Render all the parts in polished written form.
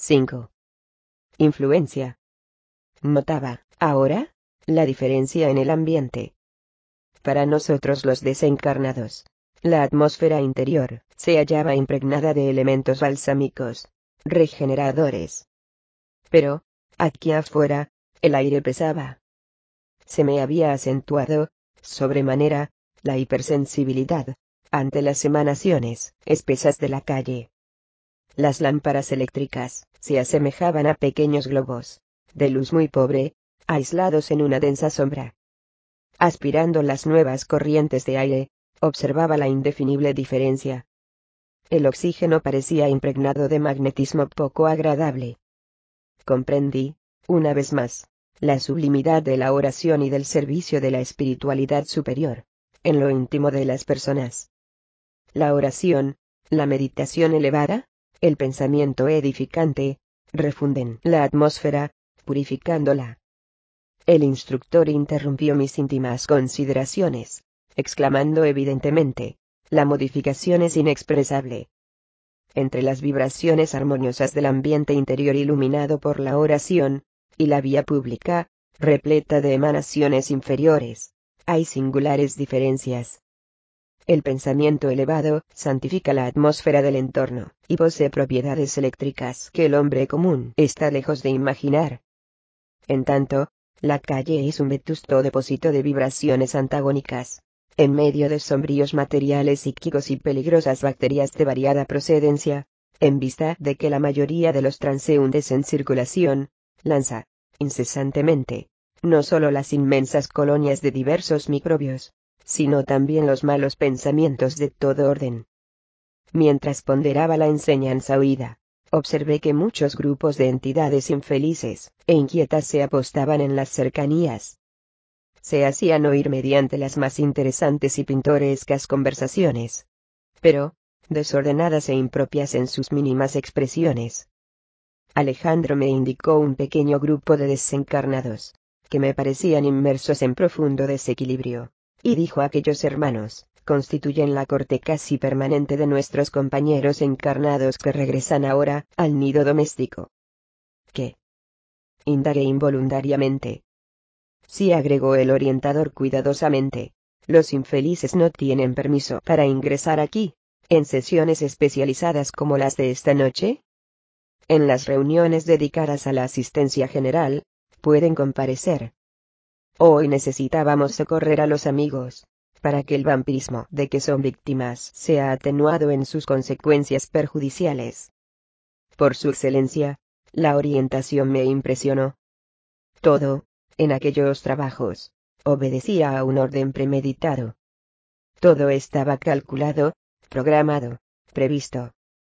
5. Influencia. Notaba, ahora, la diferencia en el ambiente. Para nosotros los desencarnados, la atmósfera interior se hallaba impregnada de elementos balsámicos, regeneradores. Pero, aquí afuera, el aire pesaba. Se me había acentuado, sobremanera, la hipersensibilidad ante las emanaciones espesas de la calle. Las lámparas eléctricas se asemejaban a pequeños globos de luz muy pobre, aislados en una densa sombra. Aspirando las nuevas corrientes de aire, observaba la indefinible diferencia. El oxígeno parecía impregnado de magnetismo poco agradable. Comprendí, una vez más, la sublimidad de la oración y del servicio de la espiritualidad superior, en lo íntimo de las personas. La oración, la meditación elevada, el pensamiento edificante, refunden la atmósfera, purificándola. El instructor interrumpió mis íntimas consideraciones, exclamando evidentemente, la modificación es inexpresable. Entre las vibraciones armoniosas del ambiente interior iluminado por la oración, y la vía pública, repleta de emanaciones inferiores, hay singulares diferencias. El pensamiento elevado santifica la atmósfera del entorno, y posee propiedades eléctricas que el hombre común está lejos de imaginar. En tanto, la calle es un vetusto depósito de vibraciones antagónicas, en medio de sombríos materiales psíquicos y peligrosas bacterias de variada procedencia, en vista de que la mayoría de los transeúntes en circulación, lanza, incesantemente, no solo las inmensas colonias de diversos microbios, sino también los malos pensamientos de todo orden. Mientras ponderaba la enseñanza oída, observé que muchos grupos de entidades infelices e inquietas se apostaban en las cercanías. Se hacían oír mediante las más interesantes y pintorescas conversaciones, pero, desordenadas e impropias en sus mínimas expresiones. Alejandro me indicó un pequeño grupo de desencarnados, que me parecían inmersos en profundo desequilibrio, y dijo: aquellos hermanos constituyen la corte casi permanente de nuestros compañeros encarnados que regresan ahora al nido doméstico. ¿Qué? Indagué involuntariamente. Sí, agregó el orientador cuidadosamente, los infelices no tienen permiso para ingresar aquí, en sesiones especializadas como las de esta noche. En las reuniones dedicadas a la asistencia general, pueden comparecer. Hoy necesitábamos socorrer a los amigos, para que el vampirismo de que son víctimas sea atenuado en sus consecuencias perjudiciales. Por su excelencia, la orientación me impresionó. Todo, en aquellos trabajos, obedecía a un orden premeditado. Todo estaba calculado, programado, previsto.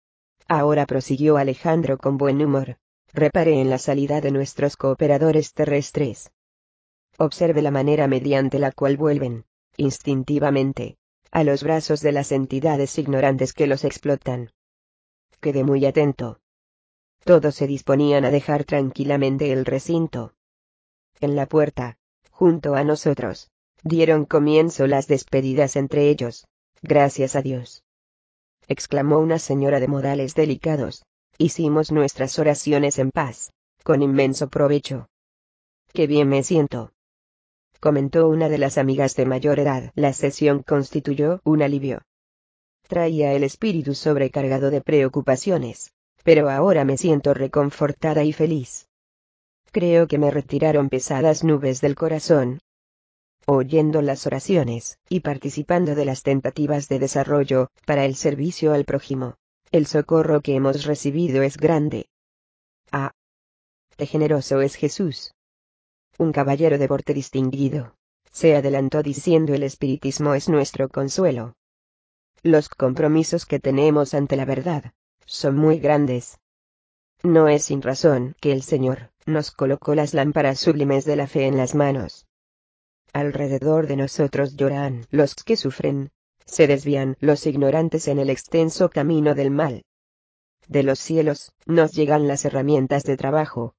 Ahora, prosiguió Alejandro con buen humor, reparé en la salida de nuestros cooperadores terrestres. Observe la manera mediante la cual vuelven, instintivamente, a los brazos de las entidades ignorantes que los explotan. Quedé muy atento. Todos se disponían a dejar tranquilamente el recinto. En la puerta, junto a nosotros, dieron comienzo las despedidas entre ellos. Gracias a Dios, exclamó una señora de modales delicados. Hicimos nuestras oraciones en paz, con inmenso provecho. Qué bien me siento, comentó una de las amigas de mayor edad. La sesión constituyó un alivio. Traía el espíritu sobrecargado de preocupaciones, pero ahora me siento reconfortada y feliz. Creo que me retiraron pesadas nubes del corazón. Oyendo las oraciones, y participando de las tentativas de desarrollo, para el servicio al prójimo, el socorro que hemos recibido es grande. Ah, qué generoso es Jesús. Un caballero de porte distinguido se adelantó diciendo: el espiritismo es nuestro consuelo. Los compromisos que tenemos ante la verdad son muy grandes. No es sin razón que el Señor nos colocó las lámparas sublimes de la fe en las manos. Alrededor de nosotros lloran los que sufren, se desvían los ignorantes en el extenso camino del mal. De los cielos nos llegan las herramientas de trabajo.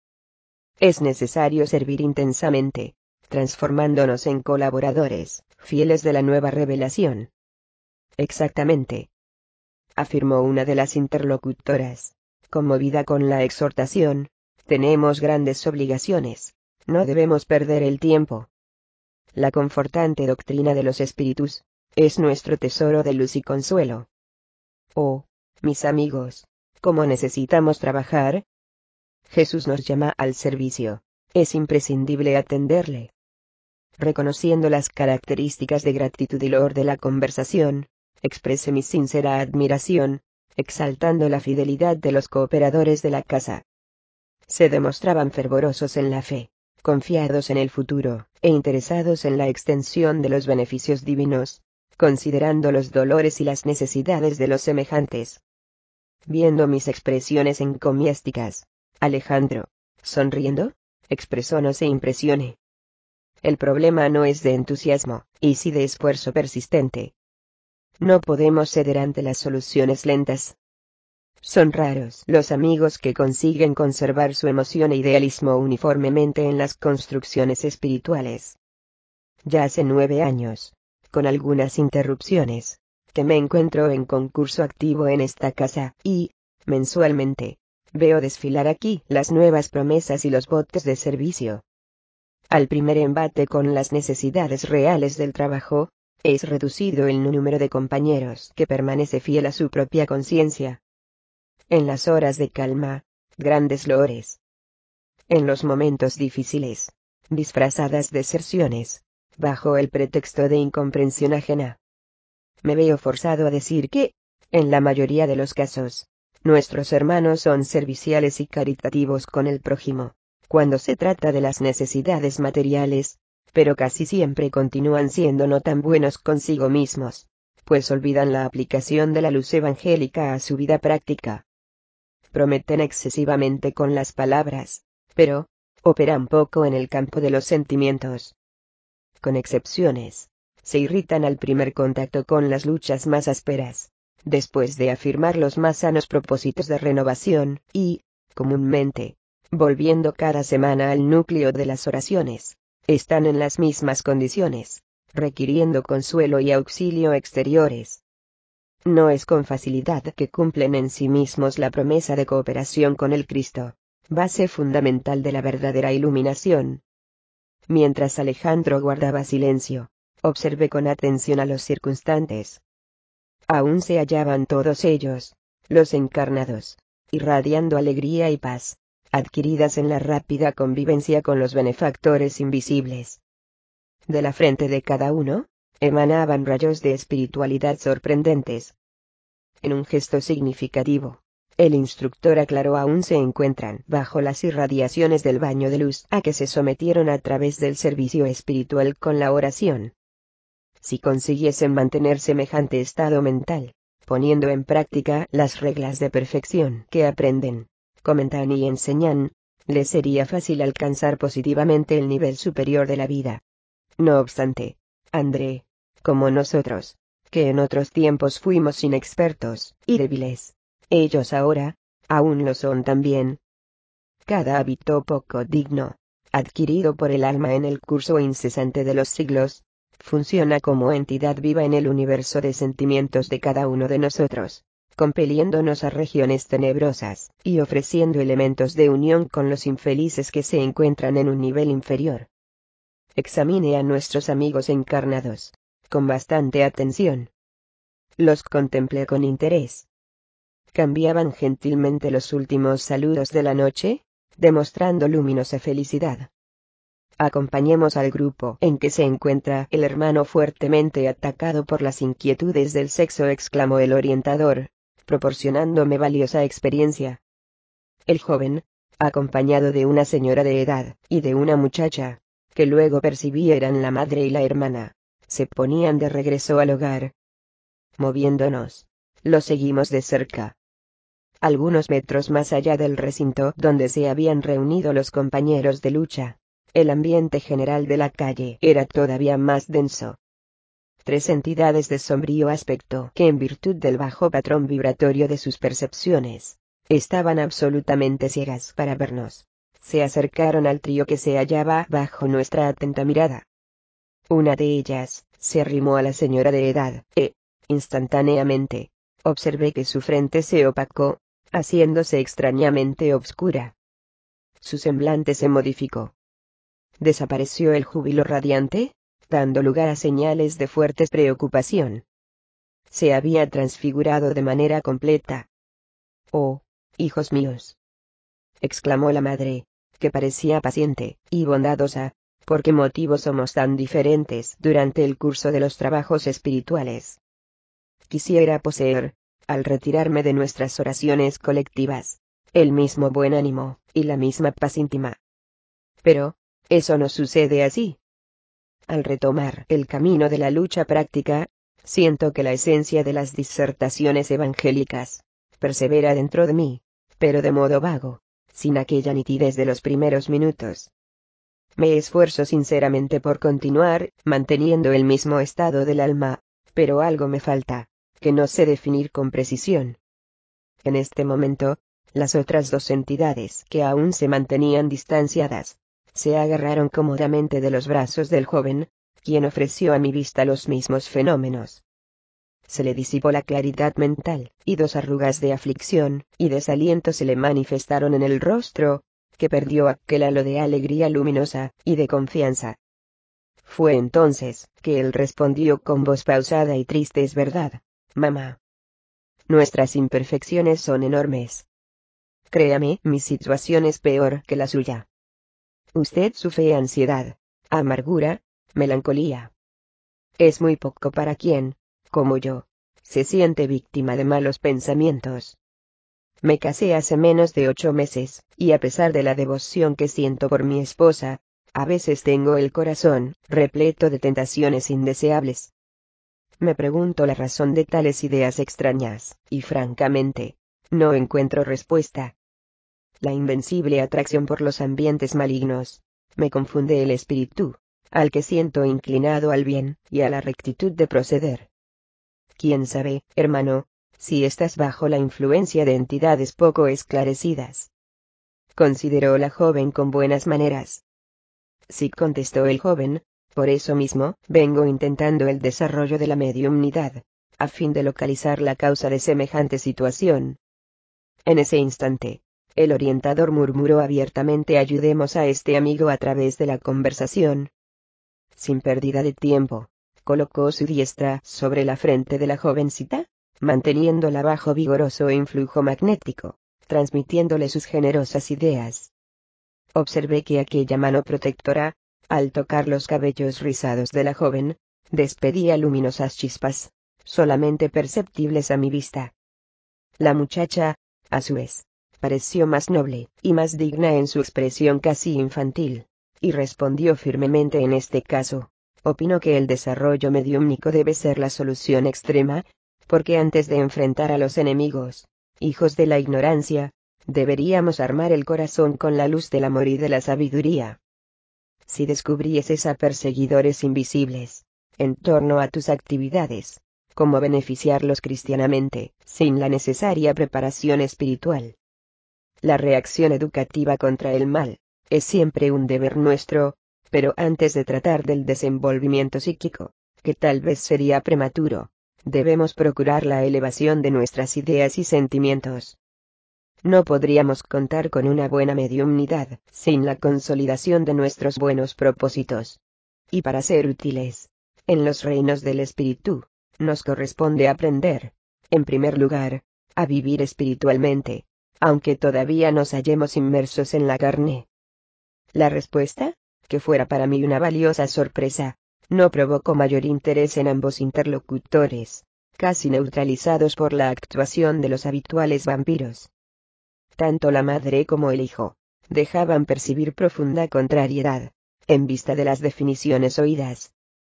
Es necesario servir intensamente, transformándonos en colaboradores fieles de la nueva revelación. Exactamente, afirmó una de las interlocutoras, Conmovida con la exhortación, tenemos grandes obligaciones. No debemos perder el tiempo. La confortante doctrina de los espíritus es nuestro tesoro de luz y consuelo. Oh, mis amigos, ¿cómo necesitamos trabajar? Jesús nos llama al servicio. Es imprescindible atenderle. Reconociendo las características de gratitud y loor de la conversación, expresé mi sincera admiración, exaltando la fidelidad de los cooperadores de la casa. Se demostraban fervorosos en la fe, confiados en el futuro, e interesados en la extensión de los beneficios divinos, considerando los dolores y las necesidades de los semejantes. Viendo mis expresiones encomiásticas, Alejandro, sonriendo, expresó: no se impresione. El problema no es de entusiasmo, y sí de esfuerzo persistente. No podemos ceder ante las soluciones lentas. Son raros los amigos que consiguen conservar su emoción e idealismo uniformemente en las construcciones espirituales. Ya hace 9 años, con algunas interrupciones, que me encuentro en concurso activo en esta casa, y, mensualmente, veo desfilar aquí las nuevas promesas y los botes de servicio. Al primer embate con las necesidades reales del trabajo, es reducido el número de compañeros que permanece fiel a su propia conciencia. En las horas de calma, grandes loores. En los momentos difíciles, disfrazadas deserciones, bajo el pretexto de incomprensión ajena. Me veo forzado a decir que, en la mayoría de los casos, nuestros hermanos son serviciales y caritativos con el prójimo, cuando se trata de las necesidades materiales, pero casi siempre continúan siendo no tan buenos consigo mismos, pues olvidan la aplicación de la luz evangélica a su vida práctica. Prometen excesivamente con las palabras, pero operan poco en el campo de los sentimientos. Con excepciones, se irritan al primer contacto con las luchas más ásperas, después de afirmar los más sanos propósitos de renovación, y, comúnmente, volviendo cada semana al núcleo de las oraciones, están en las mismas condiciones, requiriendo consuelo y auxilio exteriores. No es con facilidad que cumplen en sí mismos la promesa de cooperación con el Cristo, base fundamental de la verdadera iluminación. Mientras Alejandro guardaba silencio, observé con atención a los circunstantes. Aún se hallaban todos ellos, los encarnados, irradiando alegría y paz, adquiridas en la rápida convivencia con los benefactores invisibles. De la frente de cada uno, emanaban rayos de espiritualidad sorprendentes. En un gesto significativo, el instructor aclaró: aún se encuentran bajo las irradiaciones del baño de luz a que se sometieron a través del servicio espiritual con la oración. Si consiguiesen mantener semejante estado mental, poniendo en práctica las reglas de perfección que aprenden, comentan y enseñan, les sería fácil alcanzar positivamente el nivel superior de la vida. No obstante, André, como nosotros, que en otros tiempos fuimos inexpertos y débiles, ellos ahora, aún lo son también. Cada hábito poco digno, adquirido por el alma en el curso incesante de los siglos, funciona como entidad viva en el universo de sentimientos de cada uno de nosotros, compeliéndonos a regiones tenebrosas, y ofreciendo elementos de unión con los infelices que se encuentran en un nivel inferior. Examine a nuestros amigos encarnados, con bastante atención. Los contemplé con interés. Cambiaban gentilmente los últimos saludos de la noche, demostrando luminosa felicidad. Acompañemos al grupo en que se encuentra el hermano fuertemente atacado por las inquietudes del sexo, exclamó el orientador, proporcionándome valiosa experiencia. El joven, acompañado de una señora de edad y de una muchacha, que luego percibí eran la madre y la hermana, se ponían de regreso al hogar. Moviéndonos, lo seguimos de cerca. Algunos metros más allá del recinto donde se habían reunido los compañeros de lucha, el ambiente general de la calle era todavía más denso. 3 entidades de sombrío aspecto que, en virtud del bajo patrón vibratorio de sus percepciones, estaban absolutamente ciegas para vernos, se acercaron al trío que se hallaba bajo nuestra atenta mirada. Una de ellas se arrimó a la señora de edad, instantáneamente, observé que su frente se opacó, haciéndose extrañamente obscura. Su semblante se modificó. Desapareció el júbilo radiante, dando lugar a señales de fuerte preocupación. Se había transfigurado de manera completa. «Oh, hijos míos», exclamó la madre, que parecía paciente y bondadosa. ¿Por qué motivo somos tan diferentes durante el curso de los trabajos espirituales? Quisiera poseer, al retirarme de nuestras oraciones colectivas, el mismo buen ánimo y la misma paz íntima. Pero, eso no sucede así. Al retomar el camino de la lucha práctica, siento que la esencia de las disertaciones evangélicas persevera dentro de mí, pero de modo vago, sin aquella nitidez de los primeros minutos. Me esfuerzo sinceramente por continuar manteniendo el mismo estado del alma, pero algo me falta, que no sé definir con precisión. En este momento, las otras dos entidades que aún se mantenían distanciadas, se agarraron cómodamente de los brazos del joven, quien ofreció a mi vista los mismos fenómenos. Se le disipó la claridad mental, y dos arrugas de aflicción y desaliento se le manifestaron en el rostro, que perdió aquel halo de alegría luminosa y de confianza. Fue entonces que él respondió con voz pausada y triste: «Es verdad, mamá. Nuestras imperfecciones son enormes. Créame, mi situación es peor que la suya. Usted sufre ansiedad, amargura, melancolía. Es muy poco para quien, como yo, se siente víctima de malos pensamientos. Me casé hace menos de 8 meses, y a pesar de la devoción que siento por mi esposa, a veces tengo el corazón repleto de tentaciones indeseables. Me pregunto la razón de tales ideas extrañas, y francamente, no encuentro respuesta. La invencible atracción por los ambientes malignos me confunde el espíritu, al que siento inclinado al bien y a la rectitud de proceder. ¿Quién sabe, hermano, si estás bajo la influencia de entidades poco esclarecidas?», consideró la joven con buenas maneras. «Sí», contestó el joven, «por eso mismo vengo intentando el desarrollo de la mediumnidad, a fin de localizar la causa de semejante situación». En ese instante, el orientador murmuró abiertamente: «Ayudemos a este amigo a través de la conversación». Sin pérdida de tiempo, colocó su diestra sobre la frente de la jovencita, manteniéndola bajo vigoroso influjo magnético, transmitiéndole sus generosas ideas. Observé que aquella mano protectora, al tocar los cabellos rizados de la joven, despedía luminosas chispas, solamente perceptibles a mi vista. La muchacha, a su vez, pareció más noble y más digna en su expresión casi infantil, y respondió firmemente: «En este caso, opino que el desarrollo mediúmnico debe ser la solución extrema, porque antes de enfrentar a los enemigos, hijos de la ignorancia, deberíamos armar el corazón con la luz del amor y de la sabiduría. Si descubrieses a perseguidores invisibles en torno a tus actividades, cómo beneficiarlos cristianamente, sin la necesaria preparación espiritual. La reacción educativa contra el mal es siempre un deber nuestro, pero antes de tratar del desenvolvimiento psíquico, que tal vez sería prematuro, debemos procurar la elevación de nuestras ideas y sentimientos. No podríamos contar con una buena mediumnidad sin la consolidación de nuestros buenos propósitos. Y para ser útiles en los reinos del espíritu, nos corresponde aprender, en primer lugar, a vivir espiritualmente, aunque todavía nos hallemos inmersos en la carne». La respuesta, que fuera para mí una valiosa sorpresa, no provocó mayor interés en ambos interlocutores, casi neutralizados por la actuación de los habituales vampiros. Tanto la madre como el hijo dejaban percibir profunda contrariedad, en vista de las definiciones oídas.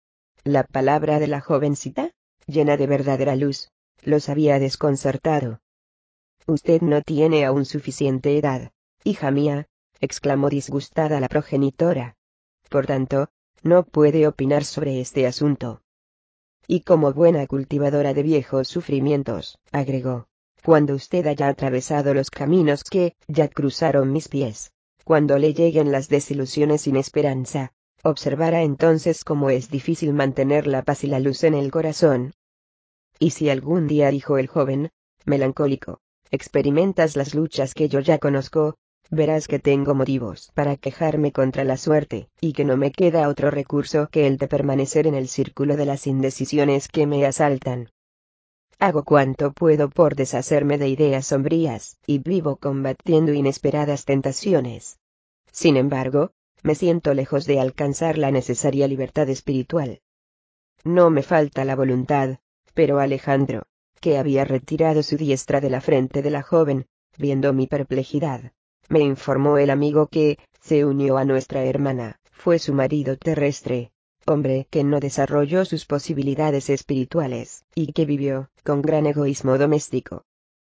La palabra de la jovencita, llena de verdadera luz, los había desconcertado. «Usted no tiene aún suficiente edad, hija mía», exclamó disgustada la progenitora. «Por tanto, no puede opinar sobre este asunto. Y como buena cultivadora de viejos sufrimientos», agregó, «cuando usted haya atravesado los caminos que ya cruzaron mis pies, cuando le lleguen las desilusiones sin esperanza, observará entonces cómo es difícil mantener la paz y la luz en el corazón». «Y si algún día», dijo el joven, melancólico, experimentas las luchas que yo ya conozco, verás que tengo motivos para quejarme contra la suerte, y que no me queda otro recurso que el de permanecer en el círculo de las indecisiones que me asaltan. Hago cuanto puedo por deshacerme de ideas sombrías, y vivo combatiendo inesperadas tentaciones. Sin embargo, me siento lejos de alcanzar la necesaria libertad espiritual. No me falta la voluntad, pero Alejandro, que había retirado su diestra de la frente de la joven, viendo mi perplejidad, me informó el amigo que, se unió a nuestra hermana, fue su marido terrestre, hombre que no desarrolló sus posibilidades espirituales, y que vivió, con gran egoísmo doméstico.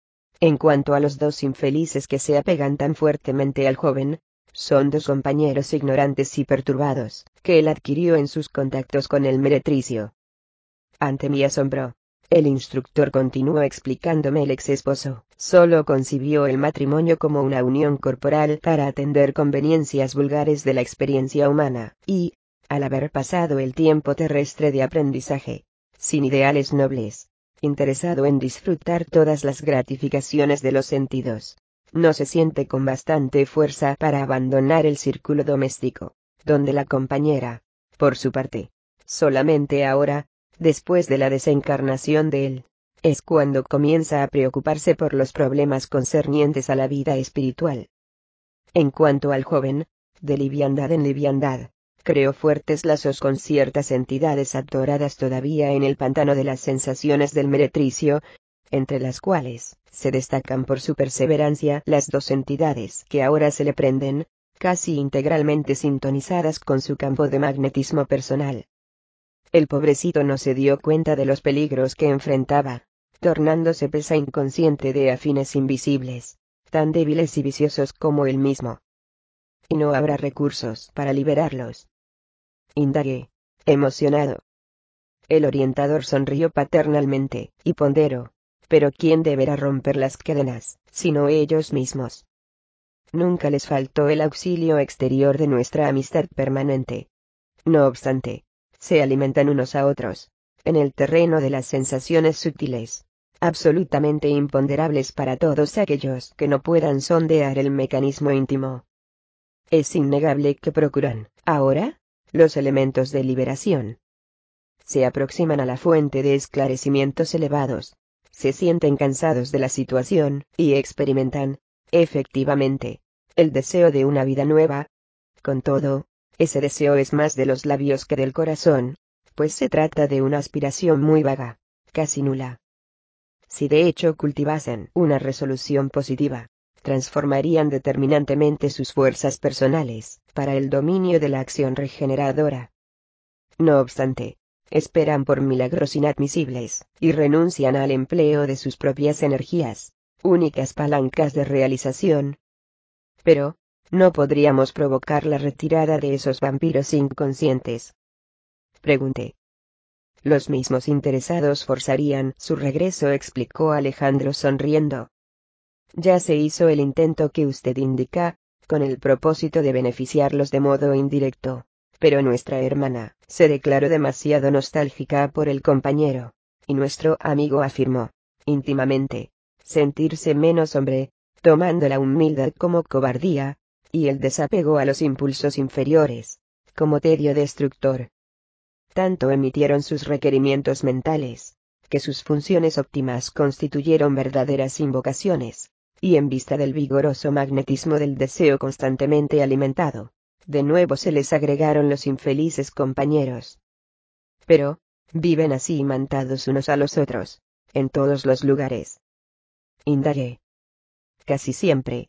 En cuanto a los dos infelices que se apegan tan fuertemente al joven, son dos compañeros ignorantes y perturbados, que él adquirió en sus contactos con el meretricio. Ante mi asombro, el instructor continuó explicándome el ex esposo, solo concibió el matrimonio como una unión corporal para atender conveniencias vulgares de la experiencia humana, y, al haber pasado el tiempo terrestre de aprendizaje, sin ideales nobles, interesado en disfrutar todas las gratificaciones de los sentidos, no se siente con bastante fuerza para abandonar el círculo doméstico, donde la compañera, por su parte, solamente ahora, después de la desencarnación de él, es cuando comienza a preocuparse por los problemas concernientes a la vida espiritual. En cuanto al joven, de liviandad en liviandad, creó fuertes lazos con ciertas entidades atoradas todavía en el pantano de las sensaciones del meretricio, entre las cuales se destacan por su perseverancia las dos entidades que ahora se le prenden, casi integralmente sintonizadas con su campo de magnetismo personal. El pobrecito no se dio cuenta de los peligros que enfrentaba, tornándose presa inconsciente de afines invisibles, tan débiles y viciosos como él mismo. Y no habrá recursos para liberarlos. Indagué, emocionado. El orientador sonrió paternalmente, y ponderó, pero ¿quién deberá romper las cadenas, sino ellos mismos? Nunca les faltó el auxilio exterior de nuestra amistad permanente. No obstante, se alimentan unos a otros, en el terreno de las sensaciones sutiles, absolutamente imponderables para todos aquellos que no puedan sondear el mecanismo íntimo. Es innegable que procuran, ahora, los elementos de liberación. Se aproximan a la fuente de esclarecimientos elevados, se sienten cansados de la situación, y experimentan, efectivamente, el deseo de una vida nueva. Con todo, ese deseo es más de los labios que del corazón, pues se trata de una aspiración muy vaga, casi nula. Si de hecho cultivasen una resolución positiva, transformarían determinantemente sus fuerzas personales, para el dominio de la acción regeneradora. No obstante, esperan por milagros inadmisibles, y renuncian al empleo de sus propias energías, únicas palancas de realización. Pero, ¿no podríamos provocar la retirada de esos vampiros inconscientes?, pregunté. Los mismos interesados forzarían su regreso, explicó Alejandro sonriendo. Ya se hizo el intento que usted indica, con el propósito de beneficiarlos de modo indirecto, pero nuestra hermana se declaró demasiado nostálgica por el compañero, y nuestro amigo afirmó, íntimamente, sentirse menos hombre, tomando la humildad como cobardía, y el desapego a los impulsos inferiores, como tedio destructor. Tanto emitieron sus requerimientos mentales, que sus funciones óptimas constituyeron verdaderas invocaciones, y en vista del vigoroso magnetismo del deseo constantemente alimentado, de nuevo se les agregaron los infelices compañeros. Pero, viven así imantados unos a los otros, en todos los lugares. Indagué. Casi siempre.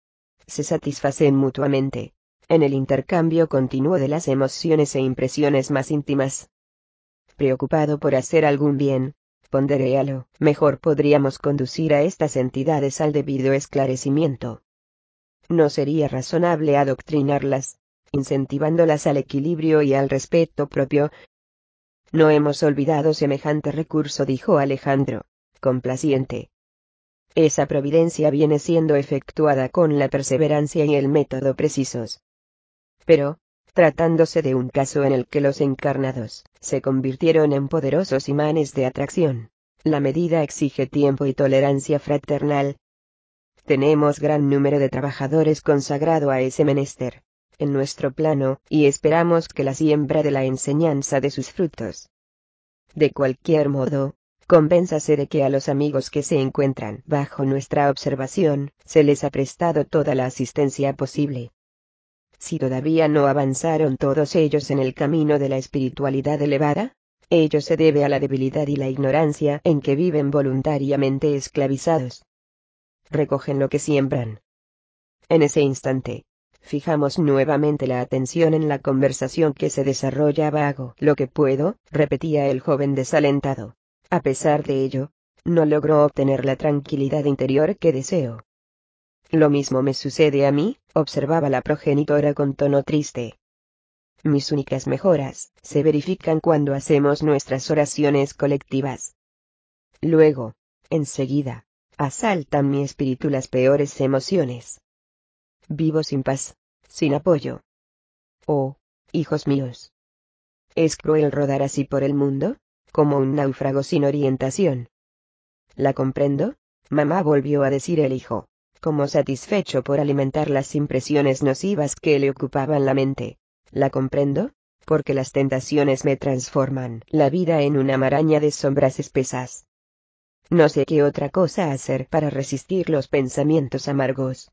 Se satisfacen mutuamente, en el intercambio continuo de las emociones e impresiones más íntimas. Preocupado por hacer algún bien, ponderé a lo mejor podríamos conducir a estas entidades al debido esclarecimiento. No sería razonable adoctrinarlas, incentivándolas al equilibrio y al respeto propio. No hemos olvidado semejante recurso, dijo Alejandro, complaciente. Esa providencia viene siendo efectuada con la perseverancia y el método precisos. Pero, tratándose de un caso en el que los encarnados se convirtieron en poderosos imanes de atracción, la medida exige tiempo y tolerancia fraternal. Tenemos gran número de trabajadores consagrado a ese menester en nuestro plano, y esperamos que la siembra de la enseñanza dé sus frutos. De cualquier modo, convénzase de que a los amigos que se encuentran bajo nuestra observación, se les ha prestado toda la asistencia posible. Si todavía no avanzaron todos ellos en el camino de la espiritualidad elevada, ello se debe a la debilidad y la ignorancia en que viven voluntariamente esclavizados. Recogen lo que siembran. En ese instante, fijamos nuevamente la atención en la conversación que se desarrollaba. Hago lo que puedo, repetía el joven desalentado. A pesar de ello, no logro obtener la tranquilidad interior que deseo. Lo mismo me sucede a mí, observaba la progenitora con tono triste. Mis únicas mejoras se verifican cuando hacemos nuestras oraciones colectivas. Luego, enseguida, asaltan mi espíritu las peores emociones. Vivo sin paz, sin apoyo. Oh, hijos míos. ¿Es cruel rodar así por el mundo, como un náufrago sin orientación? ¿La comprendo? Mamá, volvió a decir el hijo, como satisfecho por alimentar las impresiones nocivas que le ocupaban la mente. La comprendo, porque las tentaciones me transforman la vida en una maraña de sombras espesas. No sé qué otra cosa hacer para resistir los pensamientos amargos.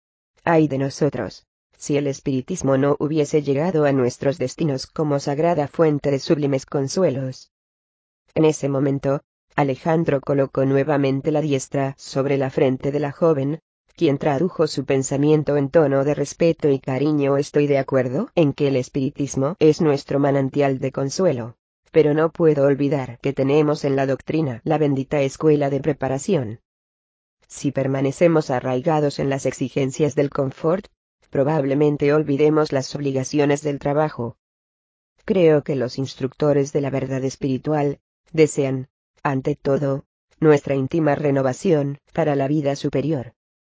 Ay de nosotros, si el espiritismo no hubiese llegado a nuestros destinos como sagrada fuente de sublimes consuelos. En ese momento, Alejandro colocó nuevamente la diestra sobre la frente de la joven, quien tradujo su pensamiento en tono de respeto y cariño. Estoy de acuerdo en que el espiritismo es nuestro manantial de consuelo, pero no puedo olvidar que tenemos en la doctrina la bendita escuela de preparación. Si permanecemos arraigados en las exigencias del confort, probablemente olvidemos las obligaciones del trabajo. Creo que los instructores de la verdad espiritual desean, ante todo, nuestra íntima renovación para la vida superior.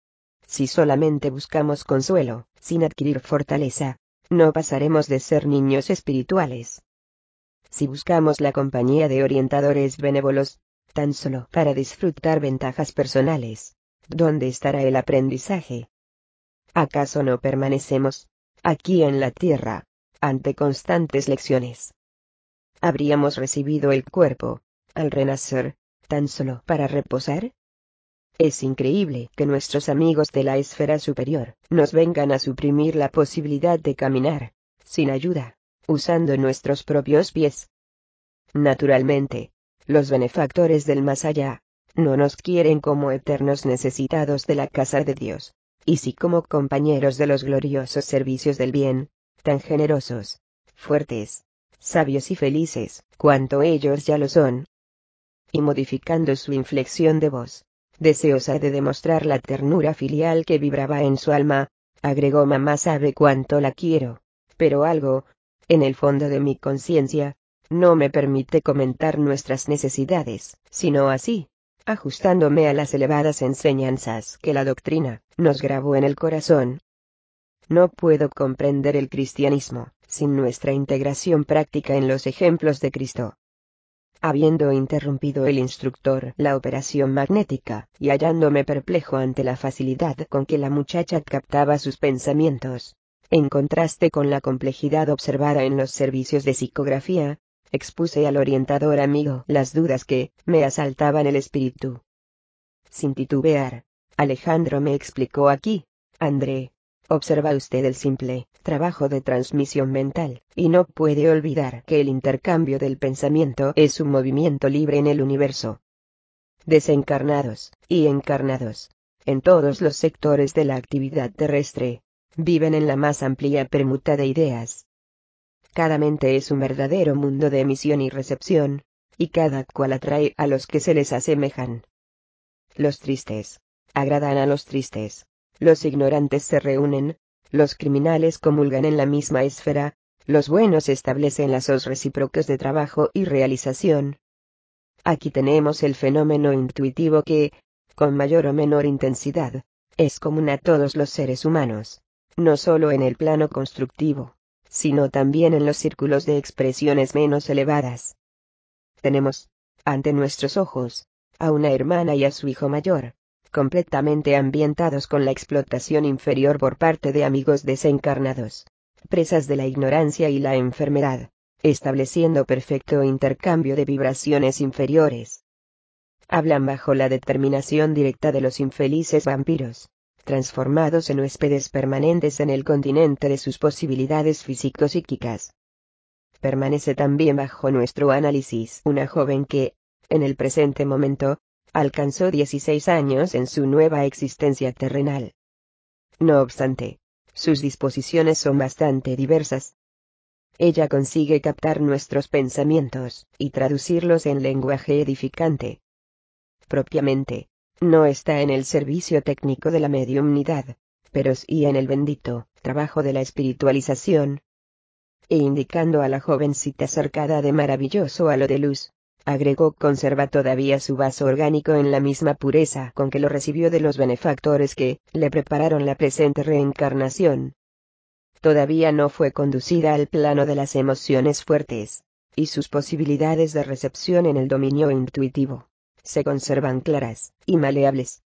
Si solamente buscamos consuelo, sin adquirir fortaleza, no pasaremos de ser niños espirituales. Si buscamos la compañía de orientadores benévolos, tan solo para disfrutar ventajas personales, ¿dónde estará el aprendizaje? ¿Acaso no permanecemos, aquí en la tierra, ante constantes lecciones? ¿Habríamos recibido el cuerpo, al renacer, tan solo para reposar? Es increíble que nuestros amigos de la esfera superior nos vengan a suprimir la posibilidad de caminar, sin ayuda, usando nuestros propios pies. Naturalmente, los benefactores del más allá no nos quieren como eternos necesitados de la casa de Dios, y sí como compañeros de los gloriosos servicios del bien, tan generosos, fuertes, sabios y felices, cuanto ellos ya lo son. Y modificando su inflexión de voz, deseosa de demostrar la ternura filial que vibraba en su alma, agregó: mamá sabe cuánto la quiero, pero algo, en el fondo de mi conciencia, no me permite comentar nuestras necesidades, sino así, ajustándome a las elevadas enseñanzas que la doctrina nos grabó en el corazón. No puedo comprender el cristianismo sin nuestra integración práctica en los ejemplos de Cristo. Habiendo interrumpido el instructor la operación magnética, y hallándome perplejo ante la facilidad con que la muchacha captaba sus pensamientos, en contraste con la complejidad observada en los servicios de psicografía, expuse al orientador amigo las dudas que me asaltaban el espíritu. Sin titubear, Alejandro me explicó: aquí, André, observa usted el simple trabajo de transmisión mental, y no puede olvidar que el intercambio del pensamiento es un movimiento libre en el universo. Desencarnados y encarnados, en todos los sectores de la actividad terrestre, viven en la más amplia permuta de ideas. Cada mente es un verdadero mundo de emisión y recepción, y cada cual atrae a los que se les asemejan. Los tristes agradan a los tristes, los ignorantes se reúnen, los criminales comulgan en la misma esfera, los buenos establecen lazos recíprocos de trabajo y realización. Aquí tenemos el fenómeno intuitivo que, con mayor o menor intensidad, es común a todos los seres humanos, no solo en el plano constructivo, sino también en los círculos de expresiones menos elevadas. Tenemos, ante nuestros ojos, a una hermana y a su hijo mayor, completamente ambientados con la explotación inferior por parte de amigos desencarnados, presas de la ignorancia y la enfermedad, estableciendo perfecto intercambio de vibraciones inferiores. Hablan bajo la determinación directa de los infelices vampiros, transformados en huéspedes permanentes en el continente de sus posibilidades físico-psíquicas. Permanece también bajo nuestro análisis una joven que, en el presente momento, alcanzó 16 años en su nueva existencia terrenal. No obstante, sus disposiciones son bastante diversas. Ella consigue captar nuestros pensamientos y traducirlos en lenguaje edificante. Propiamente, no está en el servicio técnico de la mediumnidad, pero sí en el bendito trabajo de la espiritualización. E indicando a la jovencita cercada de maravilloso halo de luz, agregó: conserva todavía su vaso orgánico en la misma pureza con que lo recibió de los benefactores que le prepararon la presente reencarnación. Todavía no fue conducida al plano de las emociones fuertes, y sus posibilidades de recepción en el dominio intuitivo se conservan claras y maleables.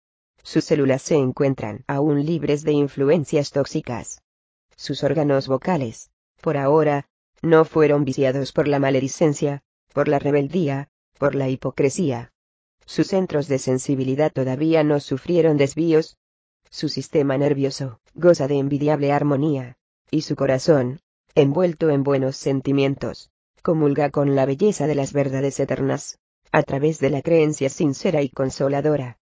Sus células se encuentran aún libres de influencias tóxicas. Sus órganos vocales, por ahora, no fueron viciados por la maledicencia, por la rebeldía, por la hipocresía. Sus centros de sensibilidad todavía no sufrieron desvíos. Su sistema nervioso goza de envidiable armonía, y su corazón, envuelto en buenos sentimientos, comulga con la belleza de las verdades eternas, a través de la creencia sincera y consoladora.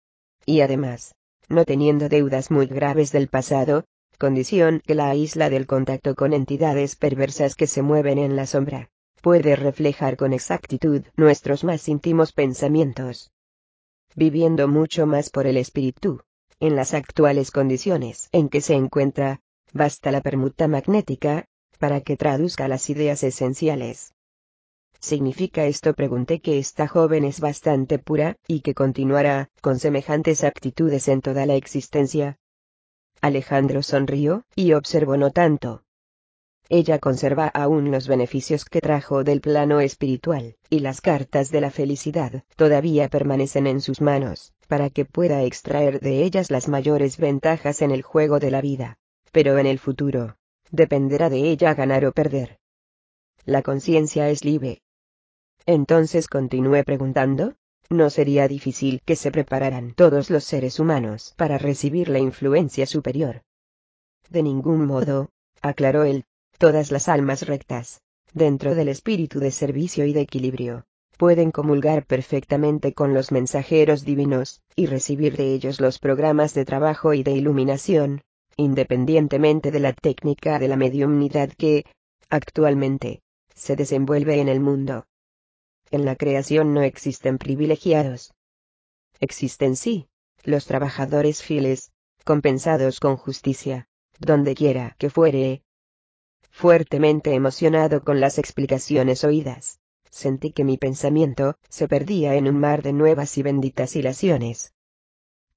Y además, no teniendo deudas muy graves del pasado, condición que la aísla del contacto con entidades perversas que se mueven en la sombra, puede reflejar con exactitud nuestros más íntimos pensamientos. Viviendo mucho más por el espíritu, en las actuales condiciones en que se encuentra, basta la permuta magnética, para que traduzca las ideas esenciales. ¿Significa esto, pregunté, que esta joven es bastante pura, y que continuará con semejantes actitudes en toda la existencia? Alejandro sonrió, y observó: no tanto. Ella conserva aún los beneficios que trajo del plano espiritual, y las cartas de la felicidad todavía permanecen en sus manos, para que pueda extraer de ellas las mayores ventajas en el juego de la vida. Pero en el futuro, dependerá de ella ganar o perder. La conciencia es libre. Entonces continué preguntando, ¿no sería difícil que se prepararan todos los seres humanos para recibir la influencia superior? De ningún modo, aclaró él. Todas las almas rectas, dentro del espíritu de servicio y de equilibrio, pueden comulgar perfectamente con los mensajeros divinos, y recibir de ellos los programas de trabajo y de iluminación, independientemente de la técnica de la mediumnidad que, actualmente, se desenvuelve en el mundo. En la creación no existen privilegiados. Existen sí, los trabajadores fieles, compensados con justicia, donde quiera que fuere. Fuertemente emocionado con las explicaciones oídas, sentí que mi pensamiento se perdía en un mar de nuevas y benditas ilaciones.